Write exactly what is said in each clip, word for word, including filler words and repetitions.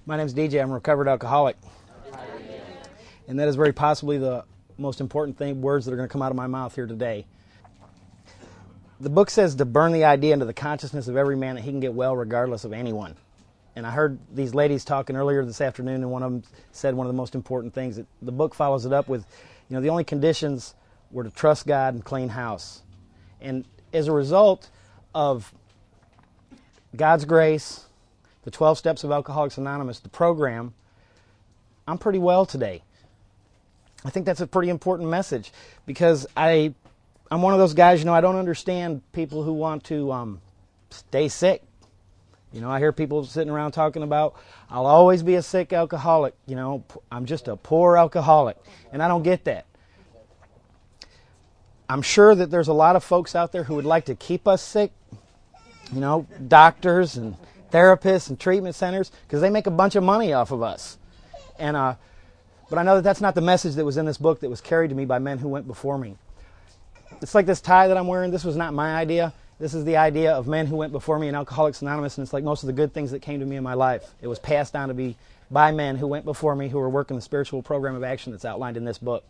My name's D J. I'm a recovered alcoholic. And that is very possibly the most important thing, words that are going to come out of my mouth here today. The book says to burn the idea into the consciousness of every man that he can get well regardless of anyone. And I heard these ladies talking earlier this afternoon, and one of them said one of the most important things. That the book follows it up with, you know, the only conditions were to trust God and clean house. And as a result of God's grace, the twelve Steps of Alcoholics Anonymous, the program, I'm pretty well today. I think that's a pretty important message because I, I'm one of those guys, you know, I don't understand people who want to um, stay sick. You know, I hear people sitting around talking about, I'll always be a sick alcoholic. You know, I'm just a poor alcoholic. And I don't get that. I'm sure that there's a lot of folks out there who would like to keep us sick. You know, doctors and therapists and treatment centers, because they make a bunch of money off of us. And uh, but I know that that's not the message that was in this book that was carried to me by men who went before me. It's like this tie that I'm wearing. This was not my idea. This is the idea of men who went before me in Alcoholics Anonymous, and it's like most of the good things that came to me in my life. It was passed on to me by men who went before me who were working the spiritual program of action that's outlined in this book.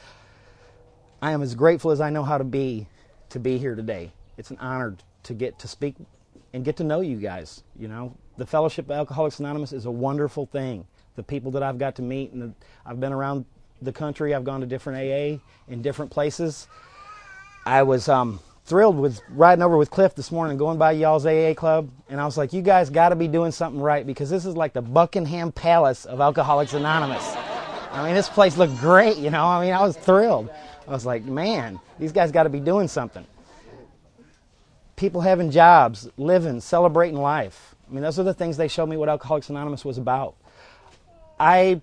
I am as grateful as I know how to be to be here today. It's an honor to get to speak and get to know you guys. You know, the Fellowship of Alcoholics Anonymous is a wonderful thing. The people that I've got to meet, and the, I've been around the country. I've gone to different A A in different places. I was um, thrilled with riding over with Cliff this morning, going by y'all's A A club, and I was like, you guys got to be doing something right because this is like the Buckingham Palace of Alcoholics Anonymous. I mean, this place looked great, you know. I mean, I was thrilled. I was like, man, these guys got to be doing something. People having jobs, living, celebrating life. I mean, those are the things they showed me what Alcoholics Anonymous was about. I,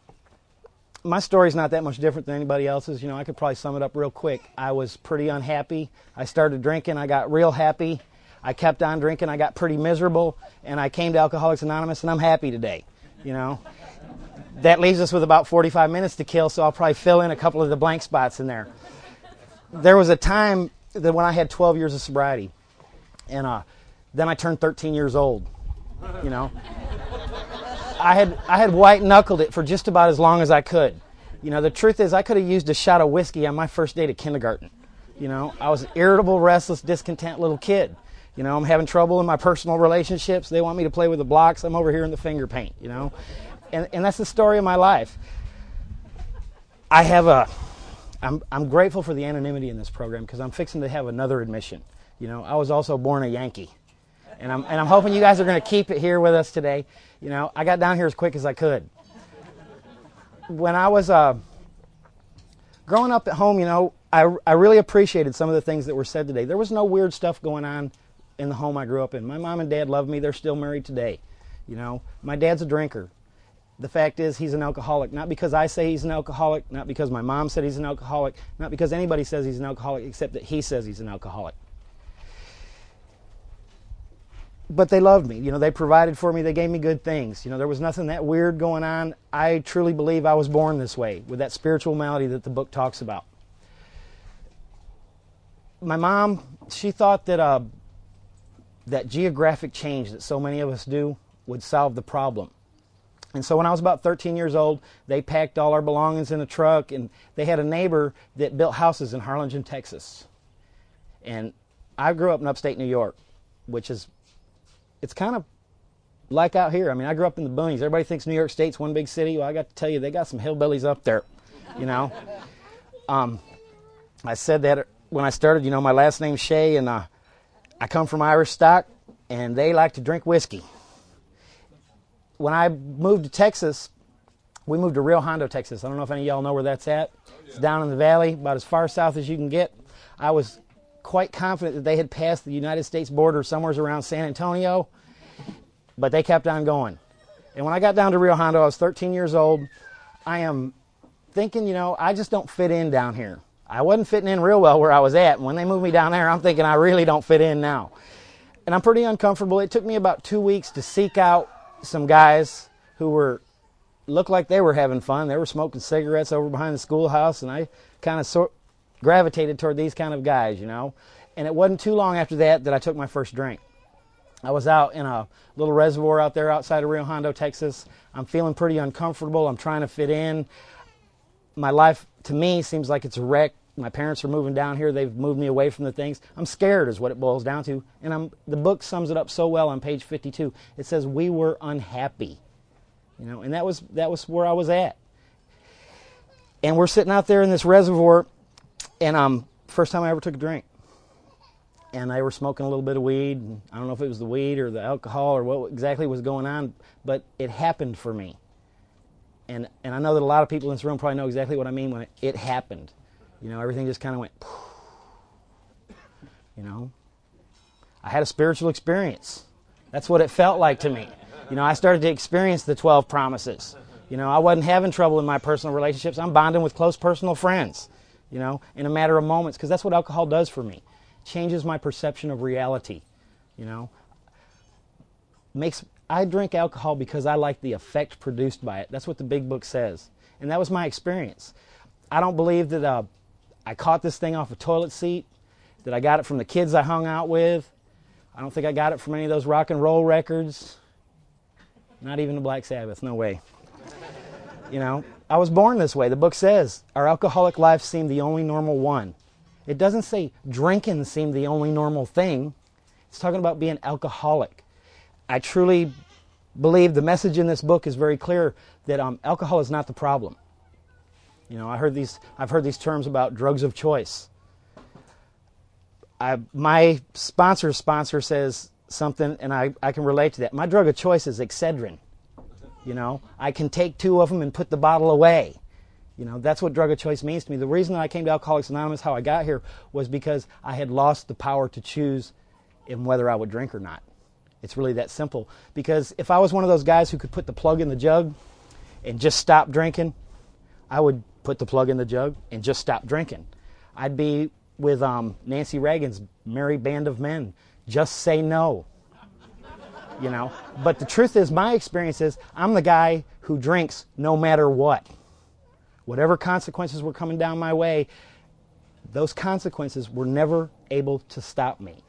my story's not that much different than anybody else's. You know, I could probably sum it up real quick. I was pretty unhappy. I started drinking. I got real happy. I kept on drinking. I got pretty miserable. And I came to Alcoholics Anonymous, and I'm happy today. You know, that leaves us with about forty-five minutes to kill, so I'll probably fill in a couple of the blank spots in there. There was a time that when I had twelve years of sobriety. And uh, then I turned thirteen years old, you know. I had I had white-knuckled it for just about as long as I could. You know, the truth is I could have used a shot of whiskey on my first day to kindergarten. You know, I was an irritable, restless, discontent little kid. You know, I'm having trouble in my personal relationships. They want me to play with the blocks. I'm over here in the finger paint, you know. And, and that's the story of my life. I have a... I'm, I'm grateful for the anonymity in this program because I'm fixing to have another admission. You know, I was also born a Yankee. And I'm and I'm hoping you guys are going to keep it here with us today. You know, I got down here as quick as I could. When I was uh, growing up at home, you know, I, I really appreciated some of the things that were said today. There was no weird stuff going on in the home I grew up in. My mom and dad loved me. They're still married today. You know, my dad's a drinker. The fact is he's an alcoholic, not because I say he's an alcoholic, not because my mom said he's an alcoholic, not because anybody says he's an alcoholic, except that he says he's an alcoholic. But they loved me. You know, they provided for me. They gave me good things. You know, there was nothing that weird going on. I truly believe I was born this way, with that spiritual malady that the book talks about. My mom, she thought that uh, that geographic change that so many of us do would solve the problem. And so when I was about thirteen years old, they packed all our belongings in a truck, and they had a neighbor that built houses in Harlingen, Texas. And I grew up in upstate New York, which is it's kind of like out here. I mean, I grew up in the boonies. Everybody thinks New York State's one big city. Well, I got to tell you, they got some hillbillies up there, you know. Um, I said that when I started, you know, my last name's Shea, and uh, I come from Irish stock, and they like to drink whiskey. When I moved to Texas, we moved to Rio Hondo, Texas. I don't know if any of y'all know where that's at. It's down in the valley, about as far south as you can get. I was quite confident that they had passed the United States border somewhere around San Antonio, but they kept on going. And when I got down to Rio Hondo, I was thirteen years old. I am thinking, you know, I just don't fit in down here. I wasn't fitting in real well where I was at. And when they moved me down there, I'm thinking I really don't fit in now. And I'm pretty uncomfortable. It took me about two weeks to seek out some guys who were looked like they were having fun. They were smoking cigarettes over behind the schoolhouse, and I kind of sort gravitated toward these kind of guys, you know. And it wasn't too long after that that I took my first drink. I was out in a little reservoir out there outside of Rio Hondo, Texas. I'm feeling pretty uncomfortable. I'm trying to fit in. My life, to me, seems like it's a wreck. My parents are moving down here. They've moved me away from the things. I'm scared is what it boils down to. And I'm, the book sums it up so well on page fifty-two. It says, we were unhappy. You know, and that was that was where I was at. And we're sitting out there in this reservoir, and um, first time I ever took a drink. And they were smoking a little bit of weed. And I don't know if it was the weed or the alcohol or what exactly was going on, but it happened for me. And and I know that a lot of people in this room probably know exactly what I mean when it, it happened. You know, everything just kind of went, you know. I had a spiritual experience. That's what it felt like to me. You know, I started to experience the twelve promises. You know, I wasn't having trouble in my personal relationships. I'm bonding with close personal friends, you know, in a matter of moments, because that's what alcohol does for me. Changes my perception of reality, you know. Makes I drink alcohol because I like the effect produced by it. That's what the big book says. And that was my experience. I don't believe that uh, I caught this thing off a toilet seat, that I got it from the kids I hung out with. I don't think I got it from any of those rock and roll records. Not even the Black Sabbath, no way. You know, I was born this way. The book says our alcoholic life seemed the only normal one. It doesn't say drinking seemed the only normal thing. It's talking about being alcoholic. I truly believe the message in this book is very clear that um, alcohol is not the problem. You know, I heard these. I've heard these terms about drugs of choice. I, my sponsor's sponsor says something, and I, I can relate to that. My drug of choice is Excedrin. You know, I can take two of them and put the bottle away. You know, that's what drug of choice means to me. The reason that I came to Alcoholics Anonymous, how I got here, was because I had lost the power to choose in whether I would drink or not. It's really that simple. Because if I was one of those guys who could put the plug in the jug and just stop drinking, I would put the plug in the jug and just stop drinking. I'd be with um, Nancy Reagan's Merry Band of Men. Just say no. You know. But the truth is, my experience is, I'm the guy who drinks no matter what. Whatever consequences were coming down my way, those consequences were never able to stop me.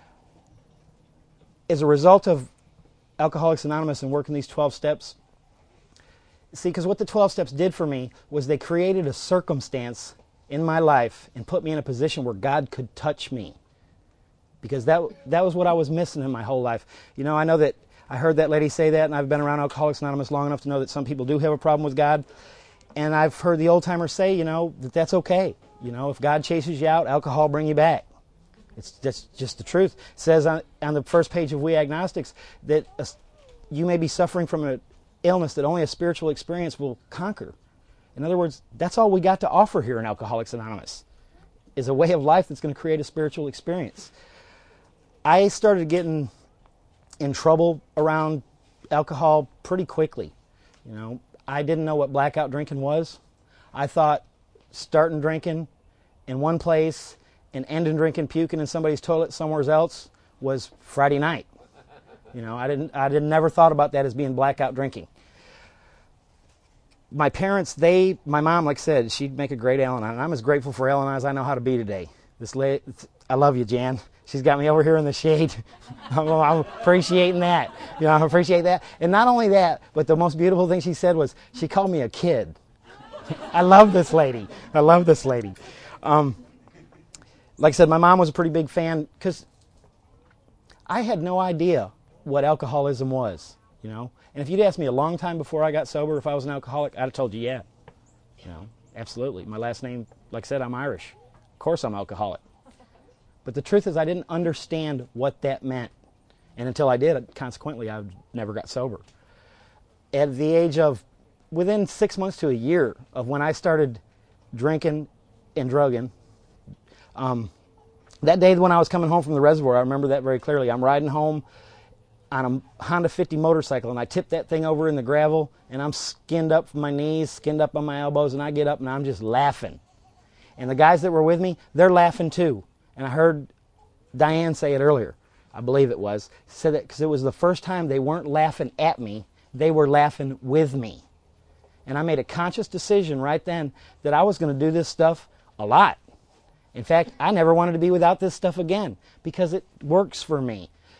As a result of Alcoholics Anonymous and working these twelve steps, see, because what the twelve steps did for me was they created a circumstance in my life and put me in a position where God could touch me. Because that that was what I was missing in my whole life. You know, I know that I heard that lady say that, and I've been around Alcoholics Anonymous long enough to know that some people do have a problem with God. And I've heard the old-timers say, you know, that that's okay. You know, if God chases you out, alcohol will bring you back. It's just, just the truth. It says on, on the first page of We Agnostics that a, you may be suffering from an illness that only a spiritual experience will conquer. In other words, that's all we got to offer here in Alcoholics Anonymous, is a way of life that's going to create a spiritual experience. I started getting in trouble around alcohol pretty quickly. You know, I didn't know what blackout drinking was. I thought starting drinking in one place and ending drinking, puking in somebody's toilet somewhere else was Friday night. You know, I didn't. I didn't never thought about that as being blackout drinking. My parents, they, my mom, like I said, she'd make a great Al-Anon, and I'm as grateful for Al-Anon as I know how to be today. This lady, I love you, Jan. She's got me over here in the shade. I'm, I'm appreciating that. You know, I appreciate that. And not only that, but the most beautiful thing she said was she called me a kid. I love this lady. I love this lady. Um, like I said, my mom was a pretty big fan because I had no idea what alcoholism was, you know. And if you'd asked me a long time before I got sober if I was an alcoholic, I'd have told you, yeah. You know, absolutely. My last name, like I said, I'm Irish. Of course I'm alcoholic. But the truth is I didn't understand what that meant. And until I did, consequently, I never got sober. At the age of, within six months to a year of when I started drinking and drugging, um, that day when I was coming home from the reservoir, I remember that very clearly. I'm riding home on a Honda fifty motorcycle, and I tip that thing over in the gravel, and I'm skinned up from my knees, skinned up on my elbows, and I get up and I'm just laughing. And the guys that were with me, they're laughing too. And I heard Diane say it earlier, I believe it was, said that because it was the first time they weren't laughing at me, they were laughing with me. And I made a conscious decision right then that I was going to do this stuff a lot. In fact, I never wanted to be without this stuff again because it works for me.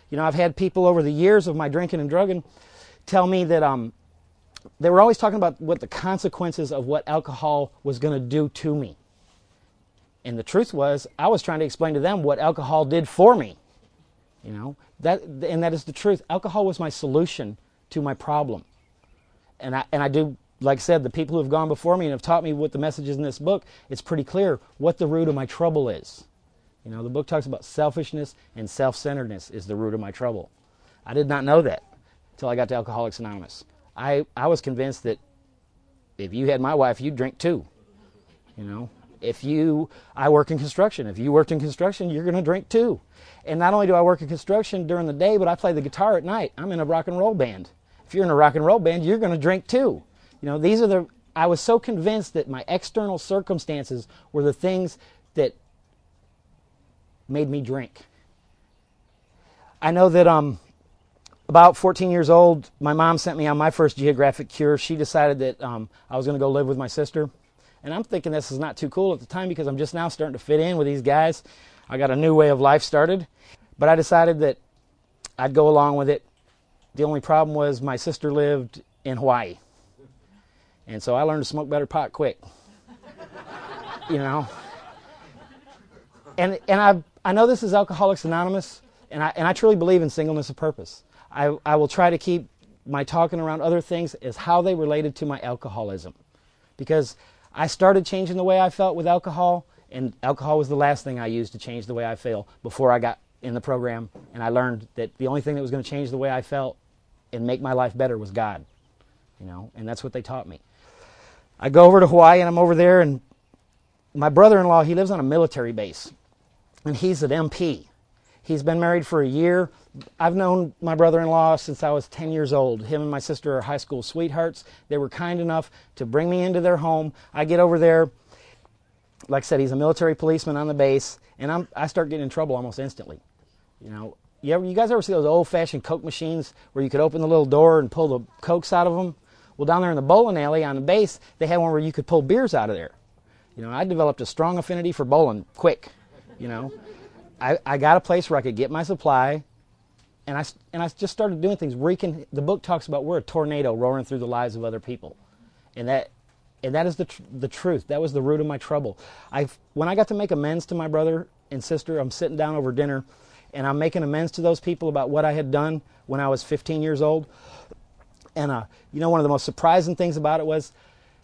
You know, I've had people over the years of my drinking and drugging tell me that um, they were always talking about what the consequences of what alcohol was going to do to me. And the truth was, I was trying to explain to them what alcohol did for me. You know, that and that is the truth. Alcohol was my solution to my problem. And I and I do, like I said, the people who have gone before me and have taught me what the message is in this book, it's pretty clear what the root of my trouble is. You know, the book talks about selfishness and self-centeredness is the root of my trouble. I did not know that until I got to Alcoholics Anonymous. I, I was convinced that if you had my wife, you'd drink too. You know, if you, I work in construction. If you worked in construction, you're going to drink too. And not only do I work in construction during the day, but I play the guitar at night. I'm in a rock and roll band. If you're in a rock and roll band, you're going to drink too. You know, these are the, I was so convinced that my external circumstances were the things that made me drink. I know that um, about fourteen years old, my mom sent me on my first geographic cure. She decided that um, I was going to go live with my sister. And I'm thinking this is not too cool at the time because I'm just now starting to fit in with these guys. I got a new way of life started. But I decided that I'd go along with it. The only problem was my sister lived in Hawaii. And so I learned to smoke better pot quick. You know. And and I I know this is Alcoholics Anonymous, and I and I truly believe in singleness of purpose. I, I will try to keep my talking around other things as how they related to my alcoholism. Because I started changing the way I felt with alcohol, and alcohol was the last thing I used to change the way I feel before I got in the program. And I learned that the only thing that was going to change the way I felt and make my life better was God. You know, and that's what they taught me. I go over to Hawaii, and I'm over there, and my brother-in-law, he lives on a military base, and he's an M P. He's been married for a year. I've known my brother-in-law since I was ten years old. Him and my sister are high school sweethearts. They were kind enough to bring me into their home. I get over there. Like I said, he's a military policeman on the base, and I'm, I start getting in trouble almost instantly. You know, you, ever, you guys ever see those old-fashioned Coke machines where you could open the little door and pull the Cokes out of them? Well, down there in the bowling alley on the base, they had one where you could pull beers out of there. You know, I developed a strong affinity for bowling quick, you know. I, I got a place where I could get my supply, and I, and I just started doing things. Wreaking, the book talks about we're a tornado roaring through the lives of other people. And that and that is the tr- the truth. That was the root of my trouble. I When I got to make amends to my brother and sister, I'm sitting down over dinner, and I'm making amends to those people about what I had done when I was fifteen years old. And, uh, you know, one of the most surprising things about it was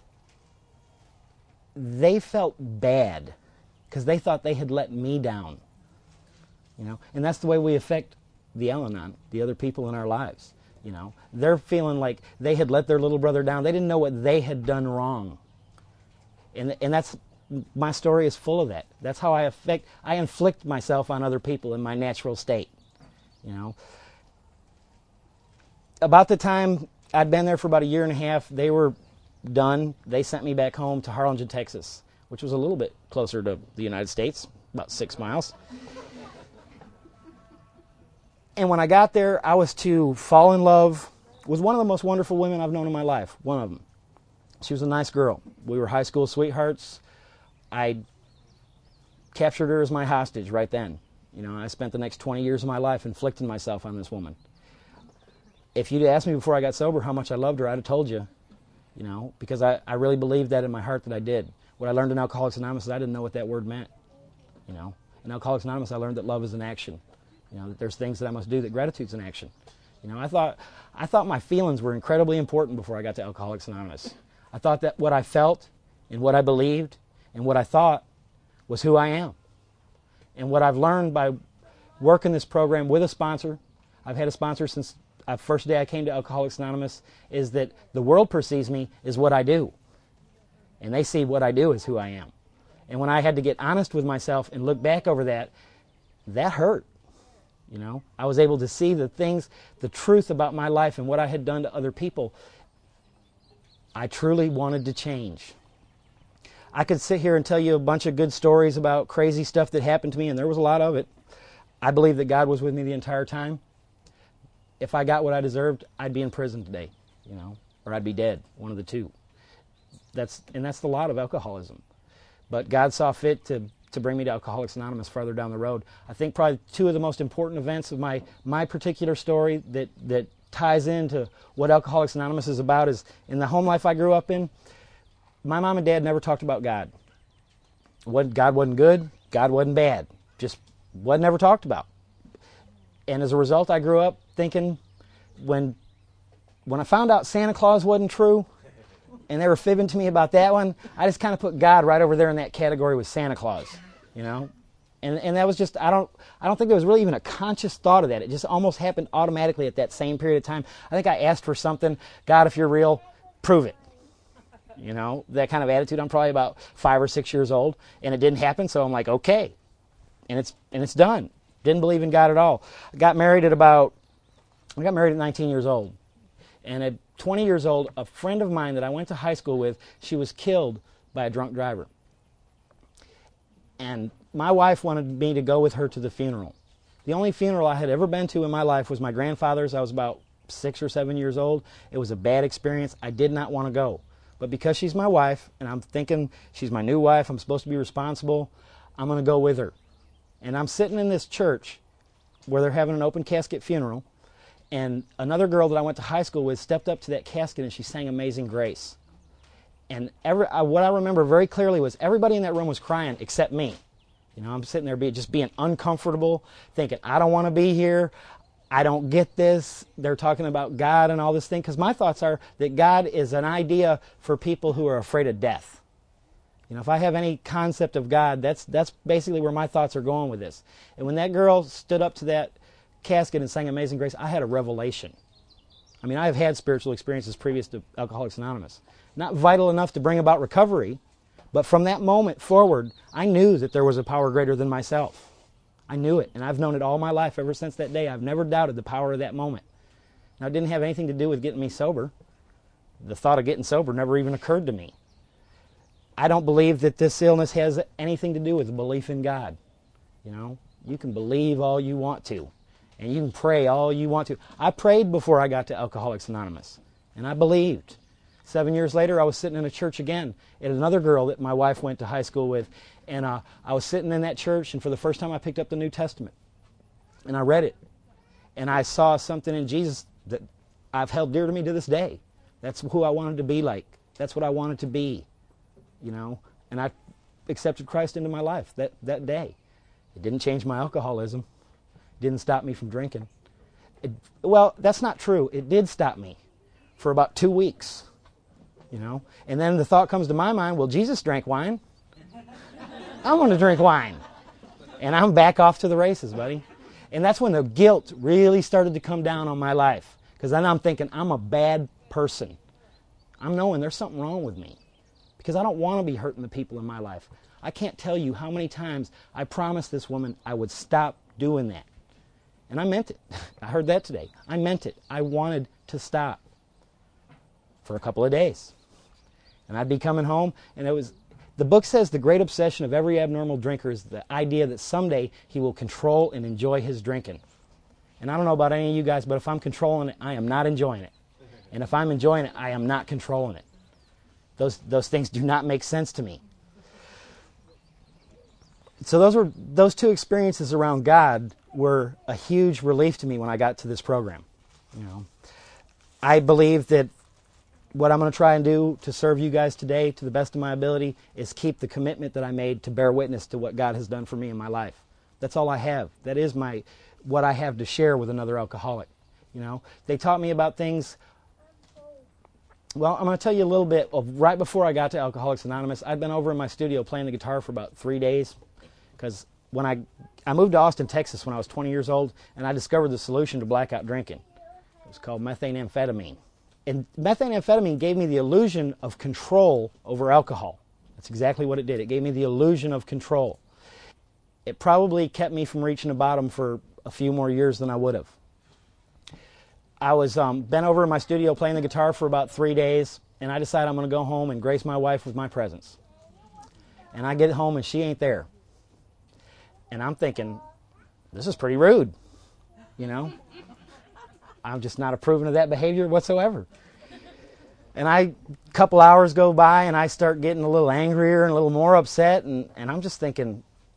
they felt bad because they thought they had let me down. You know, and that's the way we affect the Al-Anon, the other people in our lives. You know, they're feeling like they had let their little brother down. They didn't know what they had done wrong. And and that's, my story is full of that. That's how I affect, I inflict myself on other people in my natural state. You know, about the time I'd been there for about a year and a half, they were done. They sent me back home to Harlingen, Texas, which was a little bit closer to the United States, about six miles. And when I got there, I was to fall in love with one of the most wonderful women I've known in my life, one of them. She was a nice girl. We were high school sweethearts. I captured her as my hostage right then. You know, I spent the next twenty years of my life inflicting myself on this woman. If you'd asked me before I got sober how much I loved her, I'd have told you, you know, because I, I really believed that in my heart that I did. What I learned in Alcoholics Anonymous is I didn't know what that word meant, you know. In Alcoholics Anonymous, I learned that love is an action. You know, that there's things that I must do, that gratitude's an action. You know, I thought I thought my feelings were incredibly important before I got to Alcoholics Anonymous. I thought that what I felt and what I believed and what I thought was who I am. And what I've learned by working this program with a sponsor, I've had a sponsor since the first day I came to Alcoholics Anonymous, is that the world perceives me as what I do. And they see what I do as who I am. And when I had to get honest with myself and look back over that, that hurt. You know, I was able to see the things, the truth about my life and what I had done to other people. I truly wanted to change. I could sit here and tell you a bunch of good stories about crazy stuff that happened to me, and there was a lot of it. I believe that God was with me the entire time. If I got what I deserved, I'd be in prison today, you know, or I'd be dead, one of the two. That's and that's the lot of alcoholism. But God saw fit to to bring me to Alcoholics Anonymous farther down the road. I think probably two of the most important events of my, my particular story that, that ties into what Alcoholics Anonymous is about is in the home life I grew up in, my mom and dad never talked about God. What, God wasn't good, God wasn't bad. Just wasn't ever talked about. And as a result, I grew up thinking when, when I found out Santa Claus wasn't true, and they were fibbing to me about that one, I just kind of put God right over there in that category with Santa Claus, you know? And and that was just, I don't I don't think there was really even a conscious thought of that. It just almost happened automatically at that same period of time. I think I asked for something, God, if you're real, prove it. You know, that kind of attitude. I'm probably about five or six years old, and it didn't happen, so I'm like, okay. And it's and it's done. Didn't believe in God at all. I got married at about, I got married at nineteen years old. And at twenty years old, a friend of mine that I went to high school with, she was killed by a drunk driver. And my wife wanted me to go with her to the funeral. The only funeral I had ever been to in my life was my grandfather's. I was about six or seven years old. It was a bad experience. I did not want to go. But because she's my wife, and I'm thinking she's my new wife, I'm supposed to be responsible, I'm going to go with her. And I'm sitting in this church where they're having an open casket funeral, and another girl that I went to high school with stepped up to that casket and she sang Amazing Grace. And every, I, what I remember very clearly was everybody in that room was crying except me. You know, I'm sitting there be, just being uncomfortable, thinking, I don't want to be here. I don't get this. They're talking about God and all this thing. Because my thoughts are that God is an idea for people who are afraid of death. You know, if I have any concept of God, that's that's basically where my thoughts are going with this. And when that girl stood up to that casket and sang Amazing Grace, I had a revelation. I mean, I have had spiritual experiences previous to Alcoholics Anonymous. Not vital enough to bring about recovery, but from that moment forward, I knew that there was a power greater than myself. I knew it, and I've known it all my life ever since that day. I've never doubted the power of that moment. Now, it didn't have anything to do with getting me sober. The thought of getting sober never even occurred to me. I don't believe that this illness has anything to do with belief in God. You know, you can believe all you want to, and you can pray all you want to. I prayed before I got to Alcoholics Anonymous, and I believed. Seven years later, I was sitting in a church again, and another girl that my wife went to high school with, and uh, I was sitting in that church, and for the first time I picked up the New Testament, and I read it, and I saw something in Jesus that I've held dear to me to this day. That's who I wanted to be like. That's what I wanted to be, you know, and I accepted Christ into my life that, that day. It didn't change my alcoholism. It didn't stop me from drinking. It, well, that's not true. It did stop me for about two weeks. You know, and then the thought comes to my mind, well, Jesus drank wine. I want to drink wine. And I'm back off to the races, buddy. And that's when the guilt really started to come down on my life. Because then I'm thinking, I'm a bad person. I'm knowing there's something wrong with me. Because I don't want to be hurting the people in my life. I can't tell you how many times I promised this woman I would stop doing that. And I meant it. I heard that today. I meant it. I wanted to stop. For a couple of days. And I'd be coming home, and it was, the book says the great obsession of every abnormal drinker is the idea that someday he will control and enjoy his drinking. And I don't know about any of you guys, but if I'm controlling it, I am not enjoying it. And if I'm enjoying it, I am not controlling it. Those, those things do not make sense to me. So those were those two experiences around God were a huge relief to me when I got to this program. You know, I believe that what I'm going to try and do to serve you guys today to the best of my ability is keep the commitment that I made to bear witness to what God has done for me in my life. That's all I have. That is my what I have to share with another alcoholic. You know, they taught me about things. Well, I'm going to tell you a little bit of right before I got to Alcoholics Anonymous. I'd been over in my studio playing the guitar for about three days because when I I moved to Austin, Texas when I was twenty years old, and I discovered the solution to blackout drinking. It was called methamphetamine. And methamphetamine gave me the illusion of control over alcohol. That's exactly what it did. It gave me the illusion of control. It probably kept me from reaching the bottom for a few more years than I would have. I was um, bent over in my studio playing the guitar for about three days, and I decided I'm going to go home and grace my wife with my presence. And I get home and she ain't there. And I'm thinking, this is pretty rude, you know? I'm just not approving of that behavior whatsoever. And I, a couple hours go by and I start getting a little angrier and a little more upset, and, and I'm just thinking,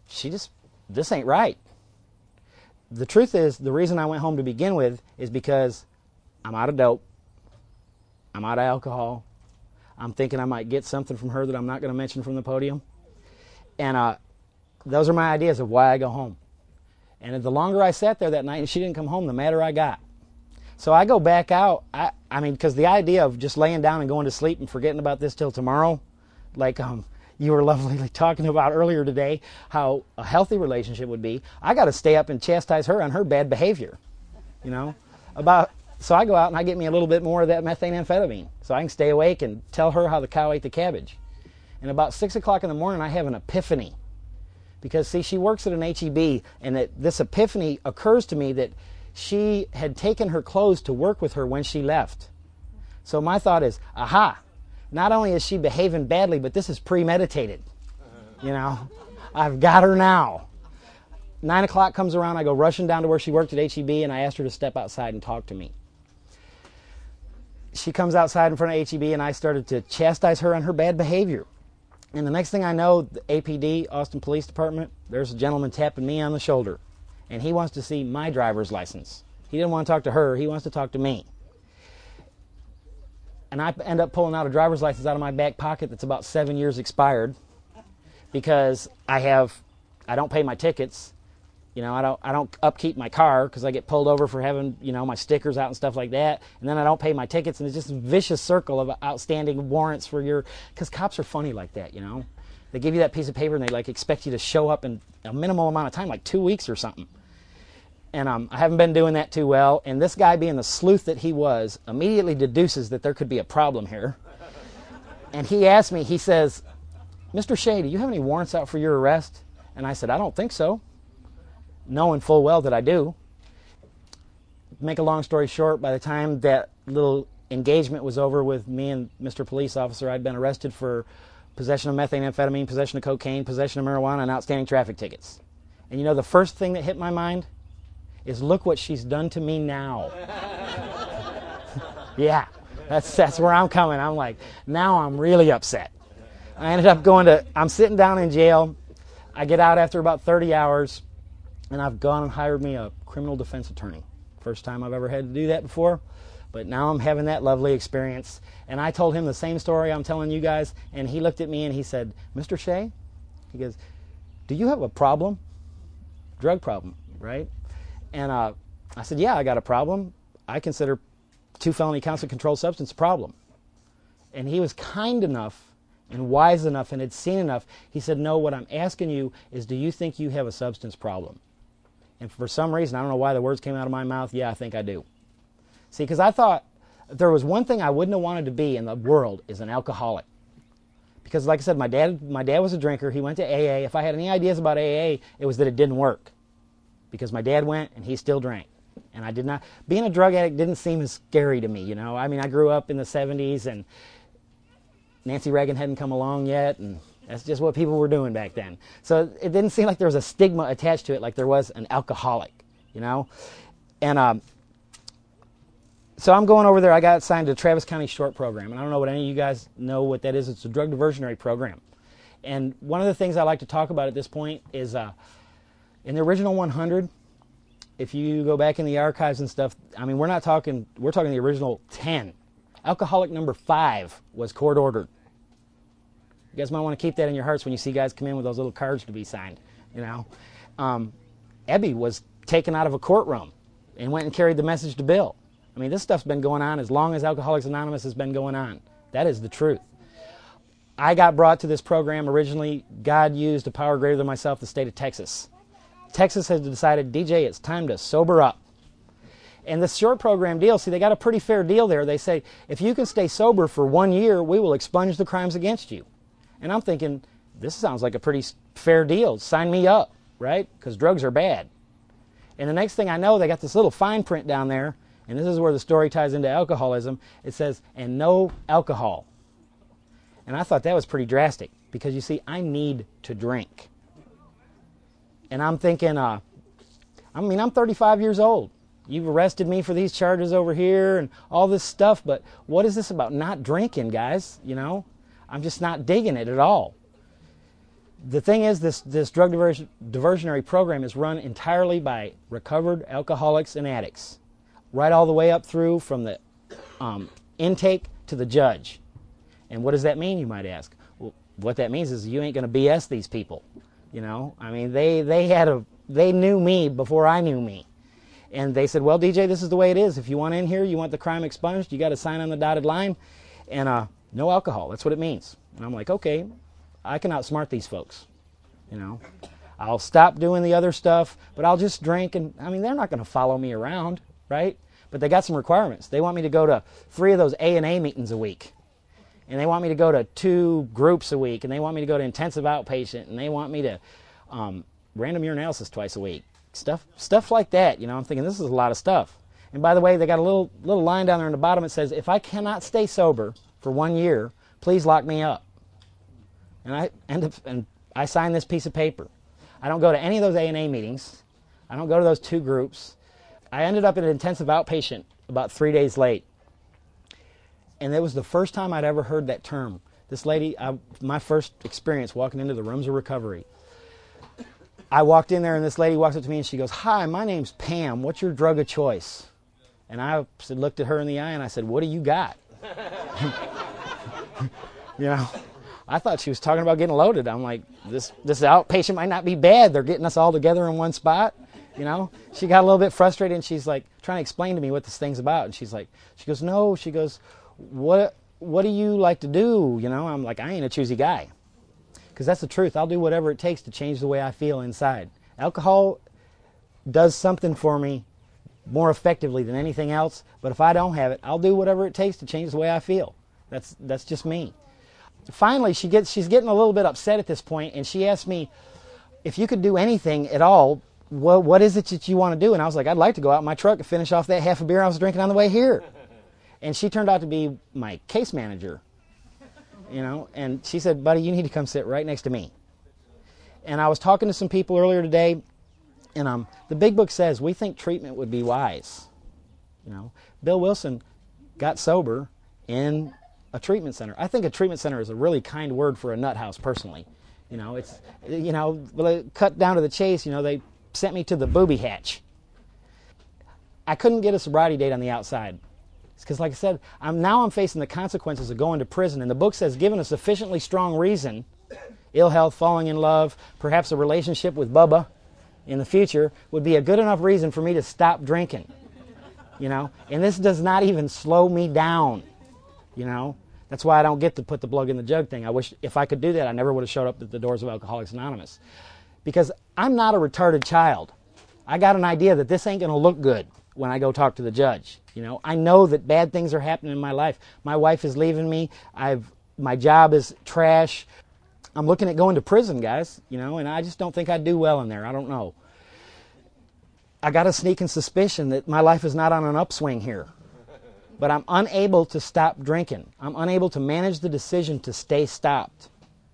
she just, this ain't right. The truth is, the reason I went home to begin with is because I'm out of dope. I'm out of alcohol. I'm thinking I might get something from her that I'm not going to mention from the podium. And uh, those are my ideas of why I go home. And the longer I sat there that night and she didn't come home, the madder I got. So I go back out. I, I mean, because the idea of just laying down and going to sleep and forgetting about this till tomorrow, like um, you were lovely talking about earlier today, how a healthy relationship would be, I got to stay up and chastise her on her bad behavior, you know, about... So I go out and I get me a little bit more of that methamphetamine so I can stay awake and tell her how the cow ate the cabbage. And about six o'clock in the morning, I have an epiphany. Because, see, she works at an H E B, and it, this epiphany occurs to me that she had taken her clothes to work with her when she left. So my thought is, aha, not only is she behaving badly, but this is premeditated. You know, I've got her now. Nine o'clock comes around, I go rushing down to where she worked at H E B, and I asked her to step outside and talk to me. She comes outside in front of H E B, and I started to chastise her on her bad behavior. And the next thing I know, the A P D, Austin Police Department, there's a gentleman tapping me on the shoulder. And he wants to see my driver's license. He didn't want to talk to her. He wants to talk to me. And I end up pulling out a driver's license out of my back pocket that's about seven years expired because I have, I don't pay my tickets. You know, I don't I don't upkeep my car because I get pulled over for having, you know, my stickers out and stuff like that. And then I don't pay my tickets, and it's just a vicious circle of outstanding warrants for your... Because cops are funny like that, you know. They give you that piece of paper, and they, like, expect you to show up in a minimal amount of time, like two weeks or something. And um, I haven't been doing that too well. And this guy, being the sleuth that he was, immediately deduces that there could be a problem here. And he asked me, he says, Mister Shea, do you have any warrants out for your arrest? And I said, I don't think so. Knowing full well that I do. Make a long story short, by the time that little engagement was over with me and Mister Police Officer, I'd been arrested for possession of methamphetamine, possession of cocaine, possession of marijuana, and outstanding traffic tickets. And you know the first thing that hit my mind is, look what she's done to me now. Yeah, that's that's where I'm coming. I'm like, now I'm really upset. I ended up going to, I'm sitting down in jail. I get out after about thirty hours. And I've gone and hired me a criminal defense attorney. First time I've ever had to do that before. But now I'm having that lovely experience. And I told him the same story I'm telling you guys. And he looked at me and he said, Mister Shea, he goes, do you have a problem? Drug problem, right? And uh, I said, yeah, I got a problem. I consider two felony counts of controlled substance a problem. And he was kind enough and wise enough and had seen enough. He said, no, what I'm asking you is, do you think you have a substance problem? And for some reason, I don't know why the words came out of my mouth, yeah, I think I do. See, because I thought if there was one thing I wouldn't have wanted to be in the world is an alcoholic. Because like I said, my dad my dad was a drinker. He went to A A. If I had any ideas about A A, it was that it didn't work. Because my dad went and he still drank. And I did not, being a drug addict didn't seem as scary to me, you know. I mean, I grew up in the seventies and Nancy Reagan hadn't come along yet, and that's just what people were doing back then. So it didn't seem like there was a stigma attached to it like there was an alcoholic, you know. And um, so I'm going over there. I got assigned to Travis County Short Program. And I don't know what any of you guys know what that is. It's a drug diversionary program. And one of the things I like to talk about at this point is uh, in the original one hundred, if you go back in the archives and stuff, I mean, we're not talking, we're talking the original ten. Alcoholic number five was court ordered. You guys might want to keep that in your hearts when you see guys come in with those little cards to be signed, you know. Um, Ebby was taken out of a courtroom and went and carried the message to Bill. I mean, this stuff's been going on as long as Alcoholics Anonymous has been going on. That is the truth. I got brought to this program originally. God used a power greater than myself, the state of Texas. Texas has decided, D J, it's time to sober up. And this short program deal, see, they got a pretty fair deal there. They say, if you can stay sober for one year, we will expunge the crimes against you. And I'm thinking, this sounds like a pretty fair deal. Sign me up, right? Because drugs are bad. And the next thing I know, they got this little fine print down there, and this is where the story ties into alcoholism. It says, and no alcohol. And I thought that was pretty drastic, because you see, I need to drink. And I'm thinking, uh, I mean, I'm thirty-five years old. You've arrested me for these charges over here and all this stuff, but what is this about not drinking, guys? You know, I'm just not digging it at all. The thing is, this, this drug diversion, diversionary program is run entirely by recovered alcoholics and addicts, right all the way up through from the um, intake to the judge. And what does that mean, you might ask? Well, what that means is you ain't going to B S these people. You know, I mean, they, they had a, they knew me before I knew me. And they said, well, D J, this is the way it is. If you want in here, you want the crime expunged, you got to sign on the dotted line, and uh, no alcohol. That's what it means. And I'm like, okay, I can outsmart these folks. You know, I'll stop doing the other stuff, but I'll just drink. And I mean, they're not going to follow me around, right? But they got some requirements. They want me to go to three of those A and A meetings a week. And they want me to go to two groups a week. And they want me to go to intensive outpatient. And they want me to um, random urinalysis twice a week. Stuff stuff like that. You know, I'm thinking this is a lot of stuff. And by the way, they got a little little line down there in the bottom that says, if I cannot stay sober for one year, please lock me up. And I end up, and I sign this piece of paper. I don't go to any of those A and A meetings. I don't go to those two groups. I ended up in an intensive outpatient about three days late. And it was the first time I'd ever heard that term. This lady, I, my first experience walking into the rooms of recovery. I walked in there and this lady walks up to me and she goes, hi, my name's Pam. What's your drug of choice? And I said, looked at her in the eye and I said, what do you got? You know, I thought she was talking about getting loaded. I'm like, this, this outpatient might not be bad. They're getting us all together in one spot. You know, she got a little bit frustrated and she's like trying to explain to me what this thing's about. And she's like, she goes, no, she goes, what, what do you like to do? You know, I'm like, I ain't a choosy guy. Because that's the truth. I'll do whatever it takes to change the way I feel inside. Alcohol does something for me more effectively than anything else. But if I don't have it, I'll do whatever it takes to change the way I feel. That's, that's just me. Finally, she gets, she's getting a little bit upset at this point, and she asked me, if you could do anything at all, what, what is it that you want to do? And I was like, I'd like to go out in my truck and finish off that half a beer I was drinking on the way here. And she turned out to be my case manager, you know, and she said, buddy, you need to come sit right next to me. And I was talking to some people earlier today, and um, the big book says we think treatment would be wise. You know, Bill Wilson got sober in a treatment center. I think a treatment center is a really kind word for a nut house, personally. You know, it's, you know, cut down to the chase, you know, they sent me to the booby hatch. I couldn't get a sobriety date on the outside. Because like I said, I'm, now I'm facing the consequences of going to prison. And the book says, given a sufficiently strong reason, ill health, falling in love, perhaps a relationship with Bubba in the future, would be a good enough reason for me to stop drinking. You know, and this does not even slow me down. You know, that's why I don't get to put the plug in the jug thing. I wish if I could do that, I never would have showed up at the doors of Alcoholics Anonymous. Because I'm not a retarded child. I got an idea that this ain't going to look good when I go talk to the judge. You know, I know that bad things are happening in my life. My wife is leaving me. I've my job is trash. I'm looking at going to prison, guys. You know, and I just don't think I'd do well in there. I don't know. I got a sneaking suspicion that my life is not on an upswing here. But I'm unable to stop drinking. I'm unable to manage the decision to stay stopped.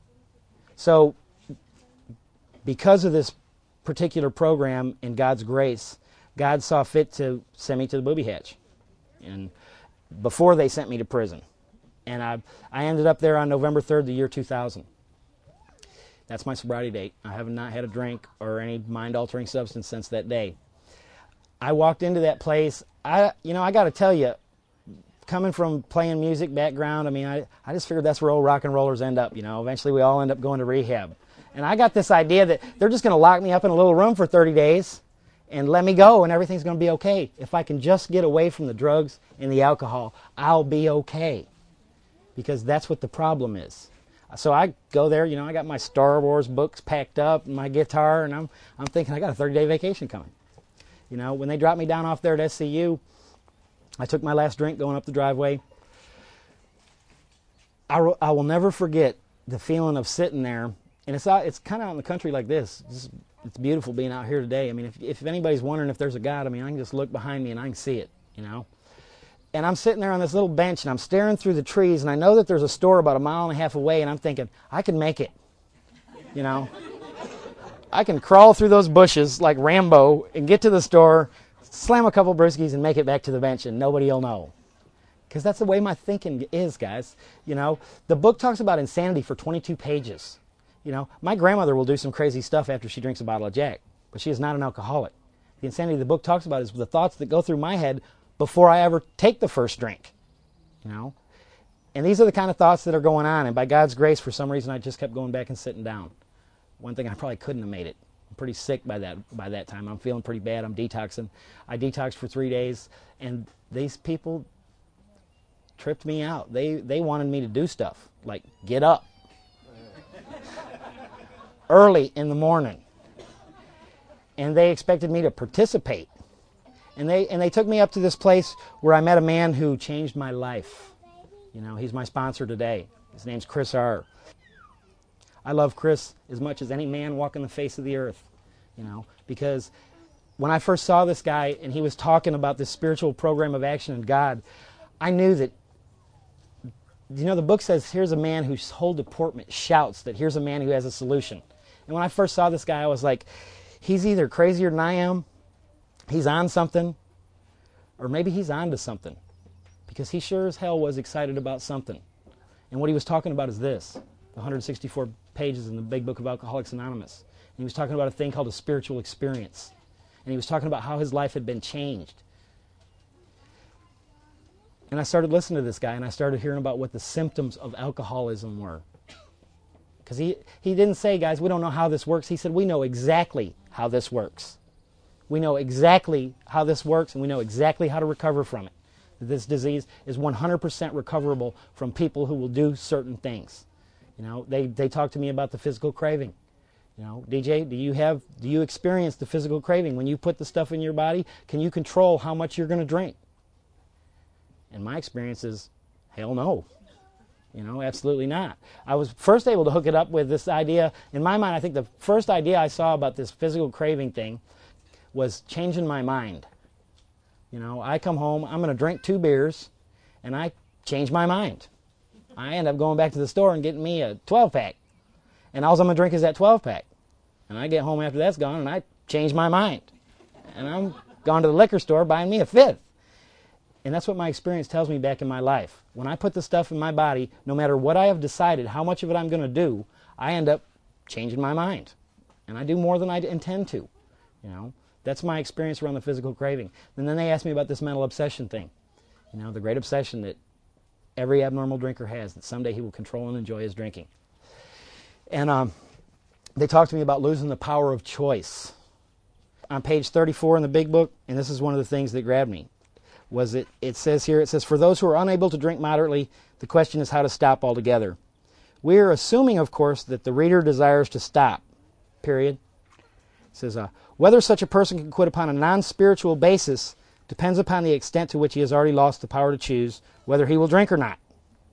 So, because of this particular program in God's grace, God saw fit to send me to the booby hatch. And before they sent me to prison. And I, I ended up there on November third, the year two thousand. That's my sobriety date. I have not had a drink or any mind-altering substance since that day. I walked into that place. I, you know, I got to tell you, coming from playing music background, I mean, I, I just figured that's where old rock and rollers end up, you know. Eventually we all end up going to rehab. And I got this idea that they're just going to lock me up in a little room for thirty days and let me go and everything's going to be okay. If I can just get away from the drugs and the alcohol, I'll be okay. Because that's what the problem is. So I go there, you know, I got my Star Wars books packed up and my guitar, and I'm, I'm thinking I got a thirty-day vacation coming. You know, when they dropped me down off there at S C U, I took my last drink going up the driveway. I, I will never forget the feeling of sitting there. And it's out, it's kind of out in the country like this. It's, it's beautiful being out here today. I mean, if, if anybody's wondering if there's a God, I mean, I can just look behind me and I can see it, you know. And I'm sitting there on this little bench and I'm staring through the trees and I know that there's a store about a mile and a half away and I'm thinking, I can make it, you know. I can crawl through those bushes like Rambo and get to the store, slam a couple brewskis and make it back to the bench and nobody will know. Because that's the way my thinking is, guys. You know, the book talks about insanity for twenty-two pages. You know, my grandmother will do some crazy stuff after she drinks a bottle of Jack, but she is not an alcoholic. The insanity the book talks about is the thoughts that go through my head before I ever take the first drink. You know? And these are the kind of thoughts that are going on, and by God's grace, for some reason, I just kept going back and sitting down. One thing, I probably couldn't have made it. I'm pretty sick by that by that time. I'm feeling pretty bad. I'm detoxing. I detoxed for three days, and these people tripped me out. They they wanted me to do stuff, like get up early in the morning. And they expected me to participate. And they and they took me up to this place where I met a man who changed my life. You know, he's my sponsor today. His name's Chris R. I love Chris as much as any man walking the face of the earth, you know, because when I first saw this guy and he was talking about this spiritual program of action in God, I knew that, you know, the book says, here's a man whose whole deportment shouts that here's a man who has a solution. And when I first saw this guy, I was like, he's either crazier than I am, he's on something, or maybe he's on to something. Because he sure as hell was excited about something. And what he was talking about is this, the one hundred sixty-four pages in the big book of Alcoholics Anonymous. And he was talking about a thing called a spiritual experience. And he was talking about how his life had been changed. And I started listening to this guy, and I started hearing about what the symptoms of alcoholism were. Because he, he didn't say, guys, we don't know how this works. He said, we know exactly how this works. We know exactly how this works, and we know exactly how to recover from it. This disease is one hundred percent recoverable from people who will do certain things. You know, they, they talk to me about the physical craving. You know, D J, do you have do you experience the physical craving? When you put the stuff in your body, can you control how much you're going to drink? And my experience is, hell no. You know, absolutely not. I was first able to hook it up with this idea. In my mind, I think the first idea I saw about this physical craving thing was changing my mind. You know, I come home, I'm going to drink two beers, and I change my mind. I end up going back to the store and getting me a twelve-pack. And all I'm going to drink is that twelve-pack. And I get home after that's gone, and I change my mind. And I'm gone to the liquor store buying me a fifth. And that's what my experience tells me back in my life. When I put the stuff in my body, no matter what I have decided, how much of it I'm going to do, I end up changing my mind. And I do more than I intend to, you know. That's my experience around the physical craving. And then they asked me about this mental obsession thing. You know, the great obsession that every abnormal drinker has, that someday he will control and enjoy his drinking. And um, they talked to me about losing the power of choice. On page thirty-four in the big book, and this is one of the things that grabbed me, was it, it says here, it says, for those who are unable to drink moderately, the question is how to stop altogether. We are assuming, of course, that the reader desires to stop, period. It says, uh, whether such a person can quit upon a non-spiritual basis depends upon the extent to which he has already lost the power to choose whether he will drink or not.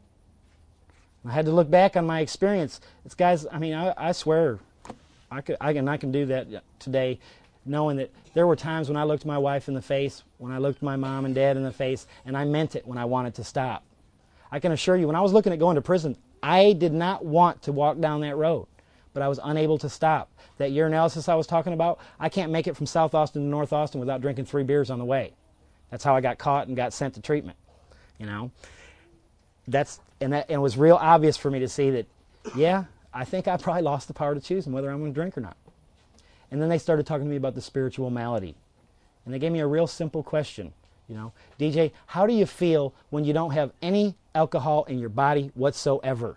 I had to look back on my experience. It's guys, I mean, I, I swear, I, could, I, can, I can do that today, knowing that there were times when I looked my wife in the face, when I looked my mom and dad in the face, and I meant it when I wanted to stop. I can assure you, when I was looking at going to prison, I did not want to walk down that road, but I was unable to stop. That urinalysis I was talking about, I can't make it from South Austin to North Austin without drinking three beers on the way. That's how I got caught and got sent to treatment. You know, that's and that and it was real obvious for me to see that, yeah, I think I probably lost the power to choosing whether I'm going to drink or not. And then they started talking to me about the spiritual malady, and they gave me a real simple question. You know, D J, how do you feel when you don't have any alcohol in your body whatsoever?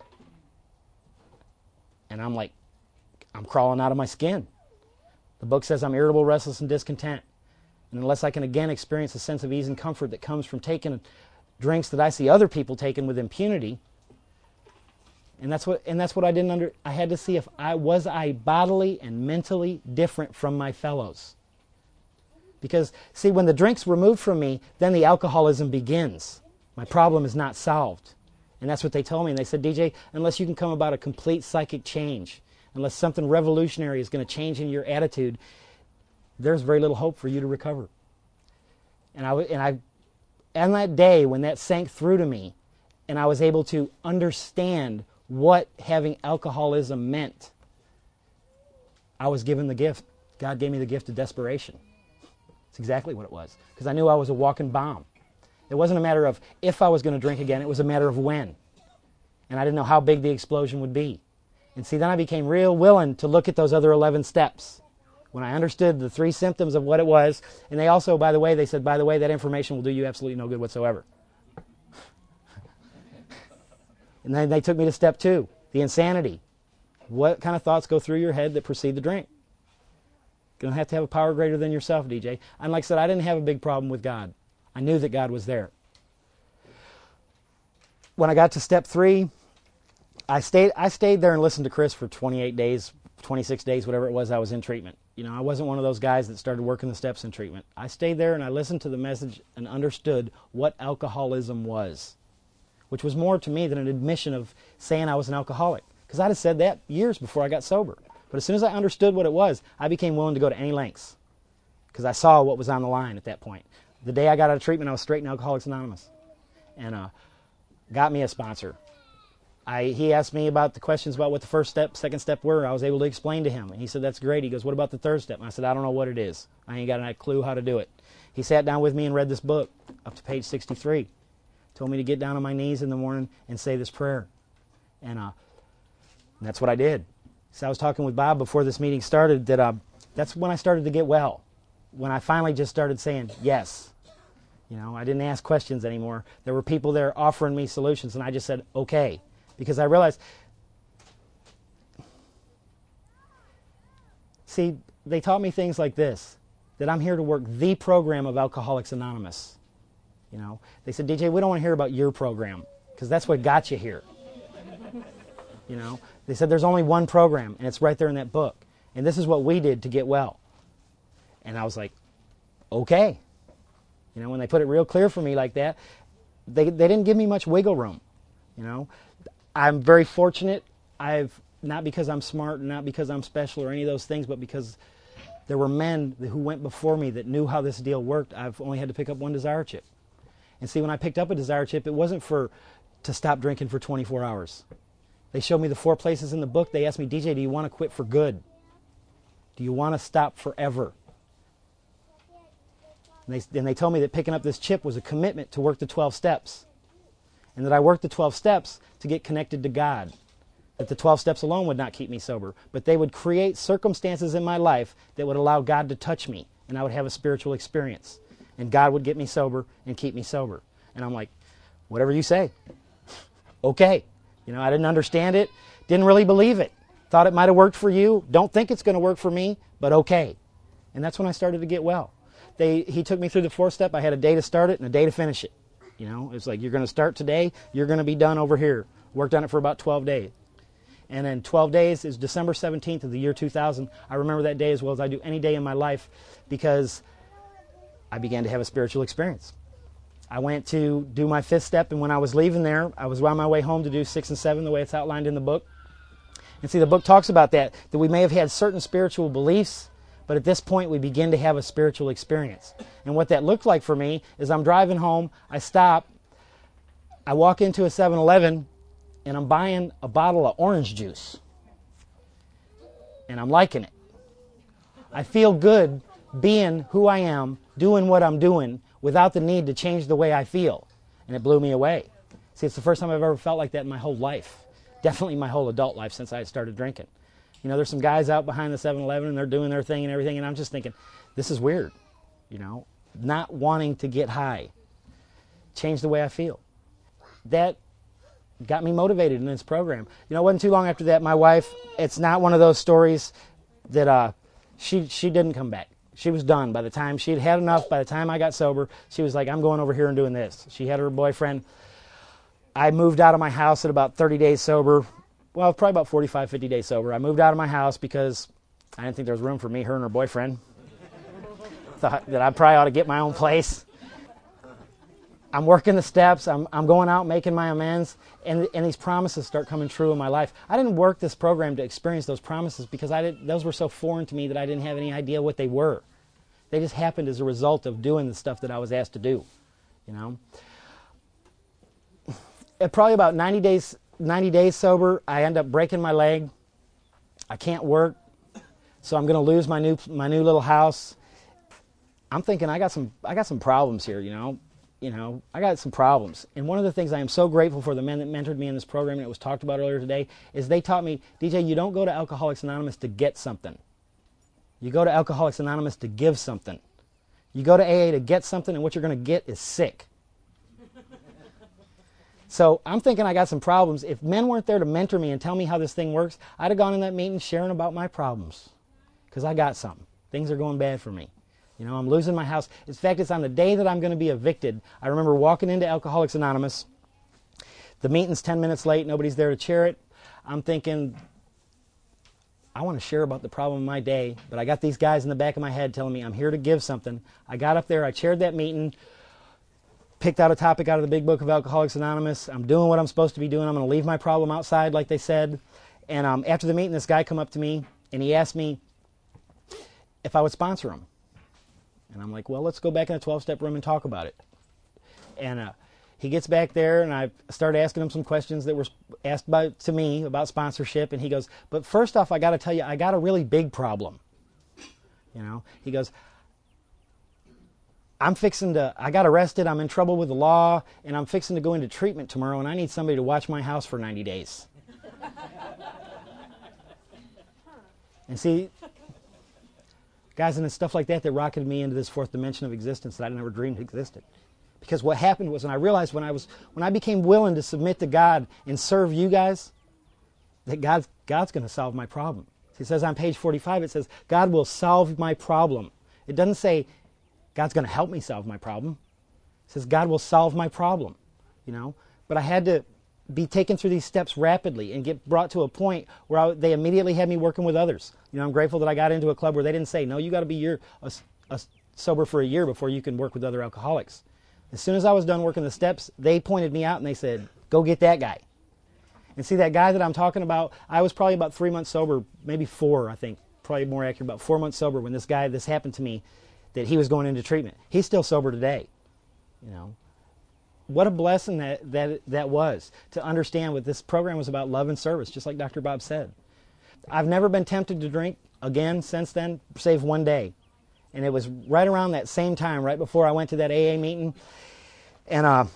And I'm like, I'm crawling out of my skin. The book says I'm irritable, restless, and discontent. And unless I can again experience a sense of ease and comfort that comes from taking drinks that I see other people taking with impunity, and that's what and that's what I didn't under I had to see if I was I bodily and mentally different from my fellows. Because see, when the drink's removed from me, then the alcoholism begins. My problem is not solved. And that's what they told me. And they said, D J, unless you can come about a complete psychic change, unless something revolutionary is going to change in your attitude, there's very little hope for you to recover. And I, and I, on that day when that sank through to me, and I was able to understand what having alcoholism meant, I was given the gift. God gave me the gift of desperation. It's exactly what it was. Because I knew I was a walking bomb. It wasn't a matter of if I was going to drink again, it was a matter of when. And I didn't know how big the explosion would be. And see, then I became real willing to look at those other eleven steps. When I understood the three symptoms of what it was, and they also, by the way, they said, by the way, that information will do you absolutely no good whatsoever. And then they took me to step two, the insanity. What kind of thoughts go through your head that precede the drink? You're going to have to have a power greater than yourself, D J. And like I said, I didn't have a big problem with God. I knew that God was there. When I got to step three, I stayed I stayed there and listened to Chris for twenty-eight days, twenty-six days, whatever it was I was in treatment. You know, I wasn't one of those guys that started working the steps in treatment. I stayed there and I listened to the message and understood what alcoholism was, which was more to me than an admission of saying I was an alcoholic. Because I'd have said that years before I got sober. But as soon as I understood what it was, I became willing to go to any lengths. Because I saw what was on the line at that point. The day I got out of treatment, I was straight in Alcoholics Anonymous. And uh, got me a sponsor. I, he asked me about the questions about what the first step, second step were. I was able to explain to him. And he said, that's great. He goes, what about the third step? And I said, I don't know what it is. I ain't got a clue how to do it. He sat down with me and read this book up to page sixty-three. Told me to get down on my knees in the morning and say this prayer. And, uh, and that's what I did. So I was talking with Bob before this meeting started that uh, that's when I started to get well. When I finally just started saying yes. You know, I didn't ask questions anymore. There were people there offering me solutions, and I just said, okay. Because I realized, see, they taught me things like this, that I'm here to work the program of Alcoholics Anonymous. You know, they said, D J, we don't want to hear about your program, because that's what got you here. You know, they said there's only one program, and it's right there in that book. And this is what we did to get well. And I was like, okay. You know, when they put it real clear for me like that, they they didn't give me much wiggle room. You know, I'm very fortunate. I've, not because I'm smart, not because I'm special or any of those things, but because there were men who went before me that knew how this deal worked. I've only had to pick up one desire chip. And see, when I picked up a desire chip, it wasn't for to stop drinking for twenty-four hours. They showed me the four places in the book. They asked me, D J, do you want to quit for good? Do you want to stop forever? And they, and they told me that picking up this chip was a commitment to work the twelve steps. And that I worked the twelve steps to get connected to God. That the twelve steps alone would not keep me sober. But they would create circumstances in my life that would allow God to touch me. And I would have a spiritual experience. And God would get me sober and keep me sober. And I'm like, whatever you say. Okay. You know, I didn't understand it. Didn't really believe it. Thought it might have worked for you. Don't think it's going to work for me. But okay. And that's when I started to get well. They, he took me through the fourth step. I had a day to start it and a day to finish it. You know, it's like you're going to start today. You're going to be done over here. Worked on it for about twelve days. And then twelve days is December seventeenth of the year two thousand. I remember that day as well as I do any day in my life because I began to have a spiritual experience. I went to do my fifth step, and when I was leaving there, I was on my way home to do six and seven, the way it's outlined in the book. And see, the book talks about that, that we may have had certain spiritual beliefs, but at this point we begin to have a spiritual experience. And what that looked like for me is I'm driving home, I stop, I walk into a seven eleven, and I'm buying a bottle of orange juice. And I'm liking it. I feel good being who I am, doing what I'm doing, without the need to change the way I feel. And it blew me away. See, it's the first time I've ever felt like that in my whole life. Definitely my whole adult life since I had started drinking. You know, there's some guys out behind the seven eleven and they're doing their thing and everything, and I'm just thinking, this is weird. You know, not wanting to get high. Change the way I feel. That got me motivated in this program. You know, it wasn't too long after that, my wife, it's not one of those stories that uh, she she didn't come back. She was done. By the time she had had enough, by the time I got sober, she was like, I'm going over here and doing this. She had her boyfriend. I moved out of my house at about thirty days sober. Well, probably about forty-five, fifty days sober. I moved out of my house because I didn't think there was room for me, her, and her boyfriend. Thought that I probably ought to get my own place. I'm working the steps. I'm, I'm going out making my amends. And, and these promises start coming true in my life. I didn't work this program to experience those promises because I didn't, those were so foreign to me that I didn't have any idea what they were. They just happened as a result of doing the stuff that I was asked to do. You know? At probably about ninety days, ninety days sober, I end up breaking my leg. I can't work. So I'm going to lose my new my new little house. I'm thinking I got some I got some problems here, you know. You know, I got some problems. And one of the things I am so grateful for the men that mentored me in this program, and it was talked about earlier today, is they taught me, D J, you don't go to Alcoholics Anonymous to get something. You go to Alcoholics Anonymous to give something. You go to A A to get something, and what you're going to get is sick. So I'm thinking I got some problems. If men weren't there to mentor me and tell me how this thing works, I'd have gone in that meeting sharing about my problems. Because I got something. Things are going bad for me. You know, I'm losing my house. In fact, it's on the day that I'm going to be evicted. I remember walking into Alcoholics Anonymous. The meeting's ten minutes late. Nobody's there to chair it. I'm thinking, I want to share about the problem of my day, but I got these guys in the back of my head telling me I'm here to give something. I got up there. I chaired that meeting, picked out a topic out of the big book of Alcoholics Anonymous. I'm doing what I'm supposed to be doing. I'm going to leave my problem outside, like they said. And um, after the meeting, this guy come up to me, and he asked me if I would sponsor him. And I'm like, well, let's go back in the twelve-step room and talk about it. And uh, he gets back there, and I start asking him some questions that were asked by, to me about sponsorship. And he goes, but first off, I got to tell you, I got a really big problem. You know, he goes, I'm fixing to, I got arrested, I'm in trouble with the law, and I'm fixing to go into treatment tomorrow, and I need somebody to watch my house for ninety days. And see, guys, and it's stuff like that that rocketed me into this fourth dimension of existence that I never dreamed existed. Because what happened was, and I realized when I was, when I became willing to submit to God and serve you guys, that God's, God's going to solve my problem. He says on page forty-five, it says, God will solve my problem. It doesn't say, God's going to help me solve my problem. It says, God will solve my problem. You know, but I had to be taken through these steps rapidly and get brought to a point where I, they immediately had me working with others. You know, I'm grateful that I got into a club where they didn't say, no, you got to be year, a, a sober for a year before you can work with other alcoholics. As soon as I was done working the steps, they pointed me out and they said, go get that guy. And see, that guy that I'm talking about, I was probably about three months sober, maybe four, I think, probably more accurate, about four months sober when this guy, this happened to me, that he was going into treatment. He's still sober today, you know. What a blessing that, that that was, to understand what this program was about, love and service, just like Doctor Bob said. I've never been tempted to drink again since then, save one day. And it was right around that same time, right before I went to that A A meeting. And uh,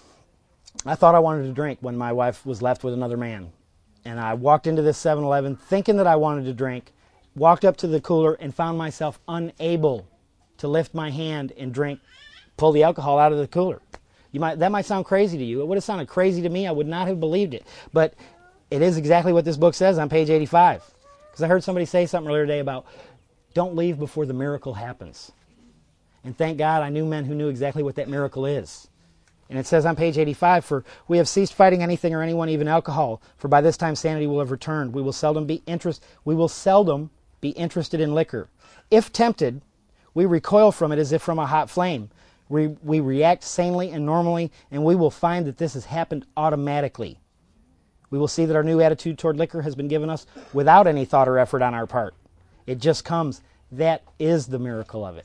I thought I wanted to drink when my wife was left with another man. And I walked into this seven eleven thinking that I wanted to drink, walked up to the cooler and found myself unable to lift my hand and drink, pull the alcohol out of the cooler. You might, that might sound crazy to you. It would have sounded crazy to me. I would not have believed it. But it is exactly what this book says on page eighty-five. Because I heard somebody say something earlier today about, don't leave before the miracle happens. And thank God I knew men who knew exactly what that miracle is. And it says on page eighty-five, for we have ceased fighting anything or anyone, even alcohol, for by this time sanity will have returned. We will seldom be interest, we will seldom be interested in liquor. If tempted, we recoil from it as if from a hot flame. We, we react sanely and normally, and we will find that this has happened automatically. We will see that our new attitude toward liquor has been given us without any thought or effort on our part. It just comes. That is the miracle of it.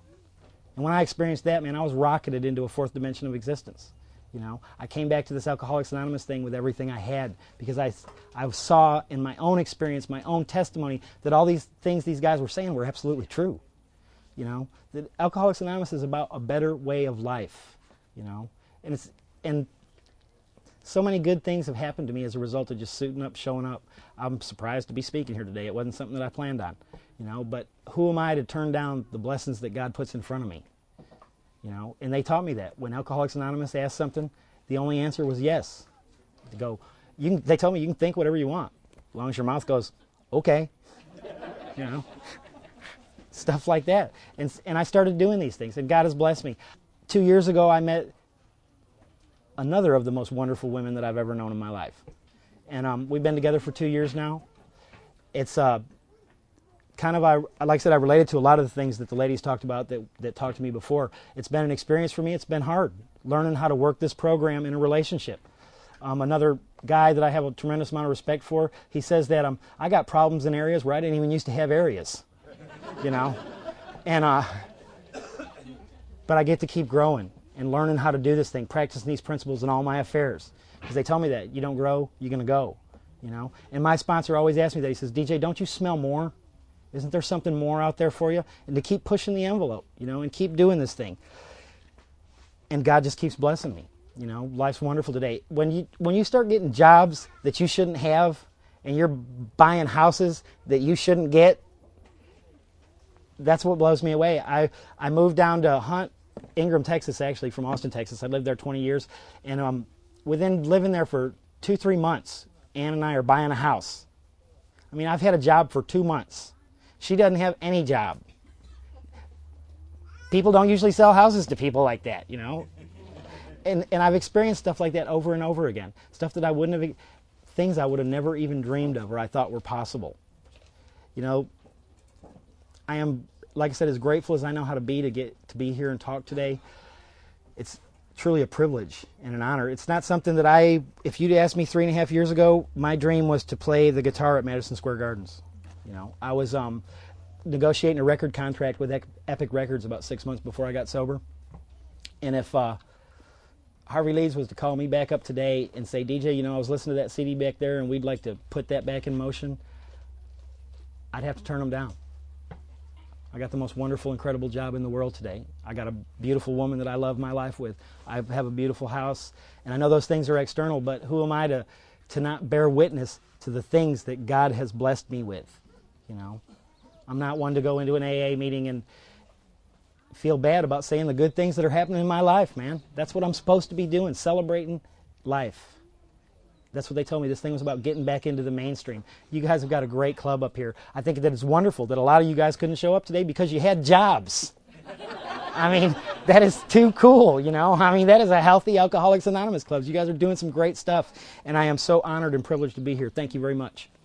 And when I experienced that, man, I was rocketed into a fourth dimension of existence. You know, I came back to this Alcoholics Anonymous thing with everything I had because I, I saw in my own experience, my own testimony, that all these things these guys were saying were absolutely true. You know, that Alcoholics Anonymous is about a better way of life, you know, and it's, and so many good things have happened to me as a result of just suiting up, showing up. I'm surprised to be speaking here today. It wasn't something that I planned on, you know, but who am I to turn down the blessings that God puts in front of me, you know, and they taught me that. When Alcoholics Anonymous asked something, the only answer was yes. To go, you can, they told me you can think whatever you want, as long as your mouth goes, okay, you know. Stuff like that. And, and I started doing these things, and God has blessed me. Two years ago, I met another of the most wonderful women that I've ever known in my life. And um, we've been together for two years now. It's uh, kind of, I, like I said, I related to a lot of the things that the ladies talked about that, that talked to me before. It's been an experience for me. It's been hard, learning how to work this program in a relationship. Um, another guy that I have a tremendous amount of respect for, he says that um, I got problems in areas where I didn't even used to have areas. You know, and uh, but I get to keep growing and learning how to do this thing, practicing these principles in all my affairs. Because they tell me that you don't grow, you're going to go. You know, and my sponsor always asks me that. He says, D J, don't you smell more? Isn't there something more out there for you? And to keep pushing the envelope, you know, and keep doing this thing. and God just keeps blessing me. You know, life's wonderful today. When you when you start getting jobs that you shouldn't have, and you're buying houses that you shouldn't get, that's what blows me away. I, I moved down to Hunt, Ingram, Texas, actually, from Austin, Texas. I lived there twenty years. And um, within living there for two, three months, Ann and I are buying a house. I mean, I've had a job for two months. She doesn't have any job. People don't usually sell houses to people like that, you know. And and I've experienced stuff like that over and over again. Stuff that I wouldn't have, things I would have never even dreamed of or I thought were possible. You know, I am, like I said, as grateful as I know how to be to get to be here and talk today. It's truly a privilege and an honor. It's not something that I, if you'd asked me three and a half years ago, my dream was to play the guitar at Madison Square Gardens. You know, I was um, negotiating a record contract with Epic Records about six months before I got sober. And if uh, Harvey Leeds was to call me back up today and say, D J, you know, I was listening to that C D back there and we'd like to put that back in motion, I'd have to turn him down. I got the most wonderful, incredible job in the world today. I got a beautiful woman that I love my life with. I have a beautiful house. And I know those things are external, but who am I to, to not bear witness to the things that God has blessed me with? You know, I'm not one to go into an A A meeting and feel bad about saying the good things that are happening in my life, man. That's what I'm supposed to be doing, celebrating life. That's what they told me. This thing was about getting back into the mainstream. You guys have got a great club up here. I think that it's wonderful that a lot of you guys couldn't show up today because you had jobs. I mean, that is too cool, you know. I mean, that is a healthy Alcoholics Anonymous club. You guys are doing some great stuff, and I am so honored and privileged to be here. Thank you very much.